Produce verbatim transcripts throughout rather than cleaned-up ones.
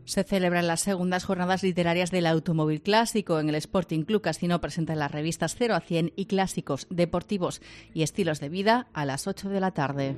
Se celebran las segundas jornadas literarias del automóvil clásico. En el Sporting Club Casino presentan las revistas cero a cien y clásicos, deportivos y estilos de vida a las ocho de la tarde.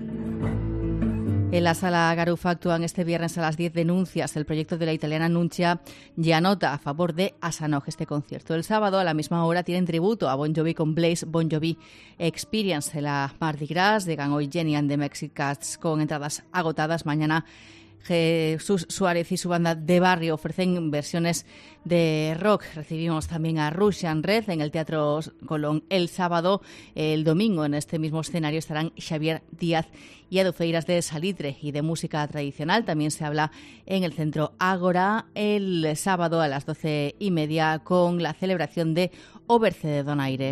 En la Sala Garufa actúan este viernes a las diez denuncias. El proyecto de la italiana Nuncia Gianotta a favor de Asanoj. Este concierto el sábado a la misma hora tienen tributo a Bon Jovi con Blaze Bon Jovi Experience. En la Mardi Gras llegan hoy Jenny and the Mexicats con entradas agotadas. Mañana Jesús Suárez y su banda de barrio ofrecen versiones de rock. Recibimos también a Russian Red en el Teatro Colón el sábado. El domingo en este mismo escenario estarán Xavier Díaz y Adufeiras de Salitre. Y de música tradicional también se habla en el Centro Ágora el sábado a las doce y media con la celebración de Oberce de Donaire.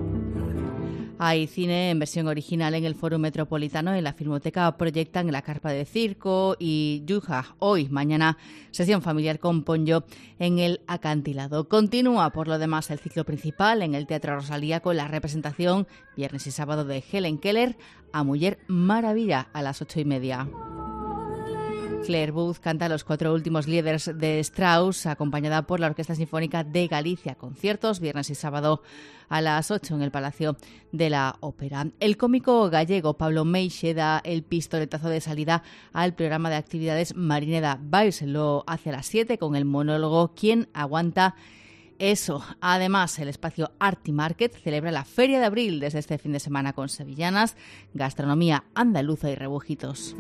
Hay cine en versión original en el Foro Metropolitano. En la Filmoteca proyectan La Carpa de Circo y Yuja. Hoy, mañana, sesión familiar con Ponyo en el Acantilado. Continúa, por lo demás, el ciclo principal en el Teatro Rosalía con la representación viernes y sábado de Helen Keller a Mujer Maravilla a las ocho y media. Claire Booth canta los cuatro últimos líderes de Strauss, acompañada por la Orquesta Sinfónica de Galicia. Conciertos viernes y sábado a las ocho en el Palacio de la Ópera. El cómico gallego Pablo Meixe da el pistoletazo de salida al programa de actividades Marineda Vice. Lo hace a las siete con el monólogo ¿Quién aguanta eso? Además, el espacio Arty Market celebra la Feria de Abril desde este fin de semana con sevillanas, gastronomía andaluza y rebujitos.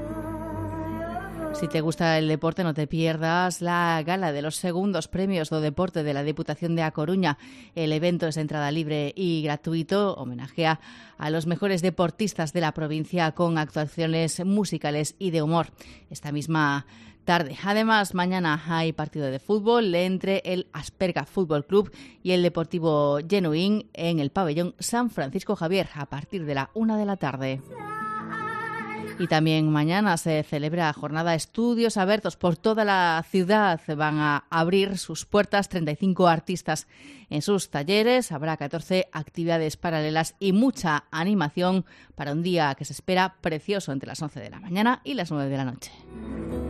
Si te gusta el deporte, no te pierdas la gala de los segundos premios do deporte de la Diputación de A Coruña. El evento es de entrada libre y gratuito, homenajea a los mejores deportistas de la provincia con actuaciones musicales y de humor. Esta misma tarde. Además, mañana hay partido de fútbol entre el Asperga Fútbol Club y el Deportivo Genuín en el pabellón San Francisco Javier a partir de la una de la tarde. Y también mañana se celebra jornada de estudios abiertos por toda la ciudad. Van a abrir sus puertas treinta y cinco artistas en sus talleres. Habrá catorce actividades paralelas y mucha animación para un día que se espera precioso entre las once de la mañana y las nueve de la noche.